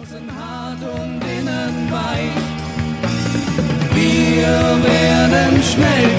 Außen hart und innen weich. Wir werden schnell